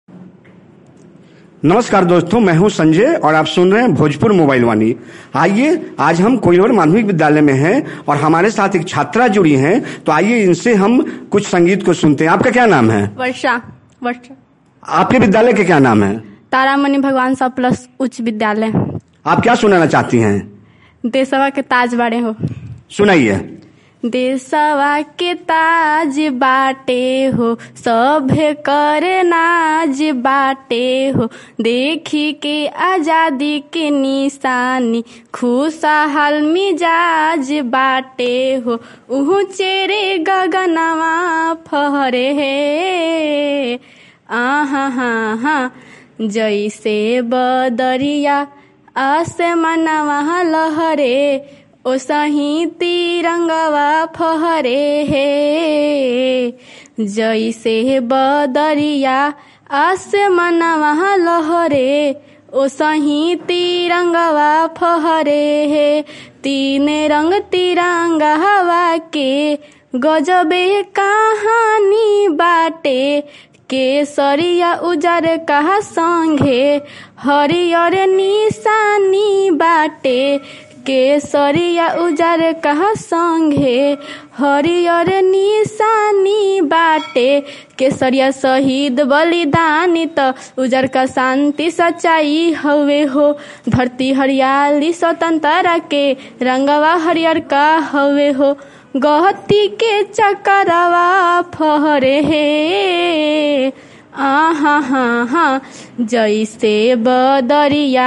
नमस्कार दोस्तों, मैं हूं संजय और आप सुन रहे हैं भोजपुर मोबाइल वाणी। आइए, आज हम कोइलवर माध्यमिक विद्यालय में हैं और हमारे साथ एक छात्रा जुड़ी हैं, तो आइए इनसे हम कुछ संगीत को सुनते हैं। आपका क्या नाम है? वर्षा। आपके विद्यालय के क्या नाम है? तारामणि भगवान सा प्लस उच्च विद्यालय। आप क्या सुनाना चाहती हैं? देशवा के ताज बाड़े हो। सुनाइए। देशवा के ताज बाटे हो, सभे करे नाज बाटे हो, देखी के आजादी के निशानी, खुशहाल मिजाज बाटे हो, ऊंचे रे गगनवा फहरे है, आहा हा हा, जैसे बदरिया आसमानवा लहरे, ओ सही तिरंगवा फहरे है, जैसे बदरिया आसमानवा लहरे, ओ सही तिरंगवा फहरे है। तीन रंग तिरंगा हवा के गजबे कहानी बाटे, केसरिया उजर कहा संगे हरियर निशानी बाटे, केसरिया उजर कहा संगे हरियर निशानी बाटे, केसरिया शहीद बलिदानी त उजर का शांति सच्चाई हवे हो, धरती हरियाली स्वतंत्रता के रंगवा हरियर का हवे हो, गहती के चकरवा फहरे है, आहा हा हा, जैसे बदरिया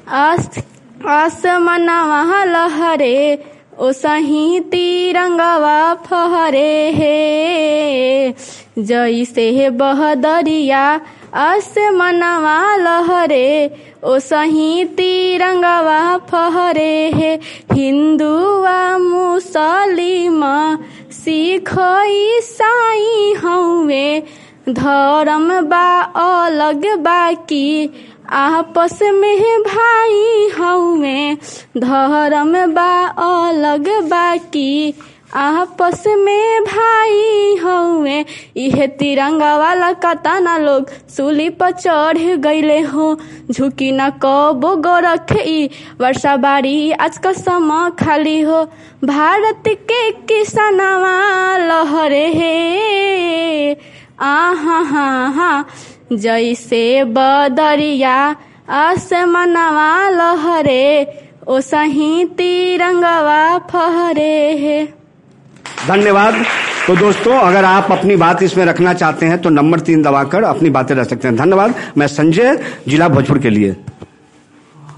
आसमानवा लहरे, ओ सही तिरंगवा फहरे है, जैसे बदरिया आसमानवा लहरे, ओ सही तिरंगवा फहरे है। हिंदुआ मुसलिम सिख ईसाई हउवे, धर्म बा अलग बाकी आपस में भाई हउवे, धर्म बा अलग बाकी आपस में भाई हउवे, इहे तिरंगा वाला कताना लोग सूली पर चढ़ गईले हो, झुकी न कबो गोरखी वर्षा बाड़ी आज का समा खाली हो, भारत के किसानवा लहरे है, आहा हा हा, जैसे बदरिया आसमानवा लहरे, ओ सही तिरंगवा फहरे है। धन्यवाद। तो दोस्तों, अगर आप अपनी बात इसमें रखना चाहते हैं तो नंबर 3 दबाकर अपनी बातें रख सकते हैं। धन्यवाद। मैं संजय, जिला भोजपुर के लिए।